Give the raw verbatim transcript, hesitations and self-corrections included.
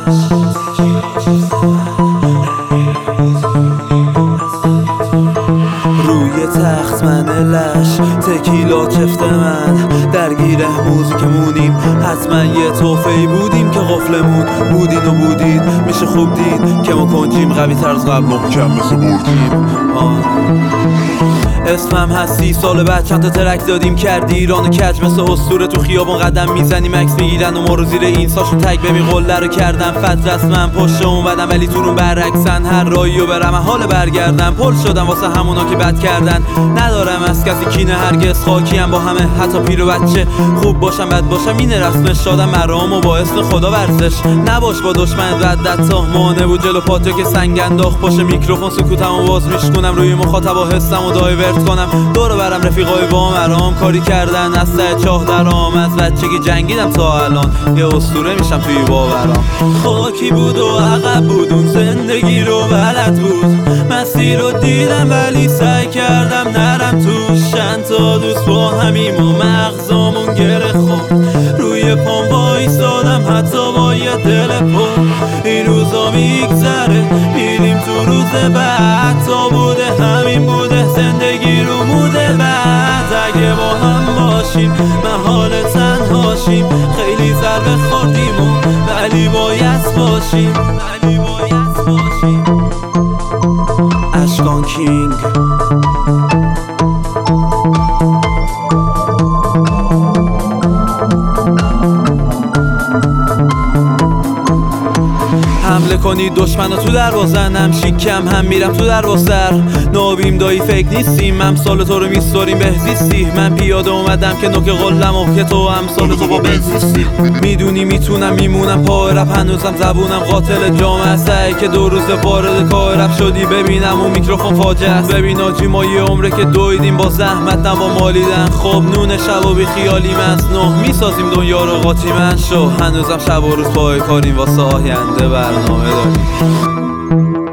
روی تخت من لش تکیلا چفت من درگیر موزیکمونیم، حتما یه توفه‌ای بودیم که قفلمون بودین و بودید. میشه خوب دید که ما کنجیم، قوی تر از قبل، محکم مثل برجیم. اسمم هست سی سال بعد چند تا ترک دادیم کردی ایرانو کج مثل اسطوره. تو خیابون قدم میزنیم عکس میگیرن و ما رو زیر اینساشون تگ ببین قله رو کردم فت رسمم پشت اون بدم، ولی تو رو برعکسن. هر رایی و برم حال برگردم پل شدم واسه همونا که بد کردن. ندارم از کسی کینه هرگز، خاکیم با همه حتی پیر و بچه. خوب باشم بد باشم اینه رسمش، دادم مرام و با اسم خدا ورزش. نباش با دشمن ردت تا مانه بود جلو پاتو که سنگ انداخت پشت میکروفون سکوتمو باز میشکنم روی مخاطب و حسم و دایورت کنم. دور برم رفیقای با مرام کاری کردن از سه چاه درام. از بچگی جنگیدم تا الان یه اسطوره میشم توی باورام. خاکی بود و عقب بود اون زندگی رو بلد بود، مسیر رو دیدم ولی سعی کردم نرم توش. چند تا دوست با همیم و مغزامون گره خورد، روی پام وایسادم حتی با یه دل پر. این روزا میگذره میریم تو روز بعد، تا بوده همین بوده زندگی رو موده بعد. اگه با هم باشیم محال تنهاشیم، خیلی ضربه خوردیم ولی باید باشیم، ولی باید باشیم. اشکان کینگ. حمله کنید دشمنا تو دروازن، هم شیکم هم میرم تو دروازر. نابیم دایی فکر نیستیم، امثال تو رو میسپاریم بهزیستی. من پیاده اومدم که نوک قلم و که تو امثال تو با بهزیستی. میدونی میتونم میمونم پای رپ، هنوزم زبونم قاتل جامعه. سعی که دو روز وارد کار رپ شدی ببینم اون میکروفون فاجعه است. ببین آجی ما یه عمره که دویدیم با زحمت نه با مالیدن. خب نون شب و بی خیالی از نه میسازیم دنیا رو قاطی من شو. هنوزم شب و روز پای کاریم واسه آینده برنامه داریم.